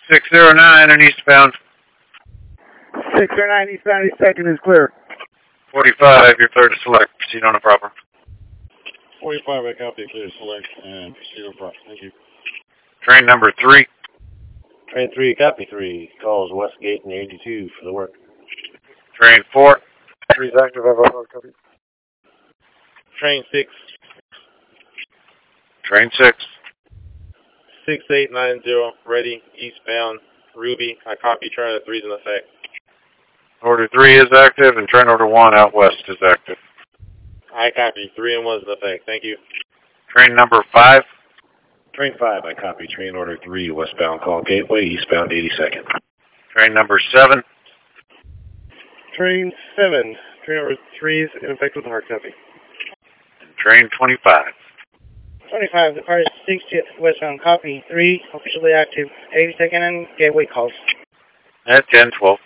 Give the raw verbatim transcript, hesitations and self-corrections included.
six zero nine and eastbound. six zero nine eastbound, east second is clear. forty-five, you're clear to select. Proceed on a proper. forty-five, I copy, clear to select, and proceed on proper. Thank you. Train number three. Train three, copy three. Calls Westgate and eighty-two for the work. Train four. Three's active, I have a copy. Train six. Train six. six eight nine zero, ready, eastbound, Ruby. I copy, train order three is in effect. Order three is active, and train order one out west is active. I copy, three and one is in effect. Thank you. Train number five. Train five, I copy. Train order three, westbound call Gateway, eastbound eighty-second. Train number seven. Train seven, train order three is in effect with hard copy. And train twenty-five. twenty-five, the car is sixtieth westbound, copy three, officially active, eighty-second and Gateway calls. At ten twelve.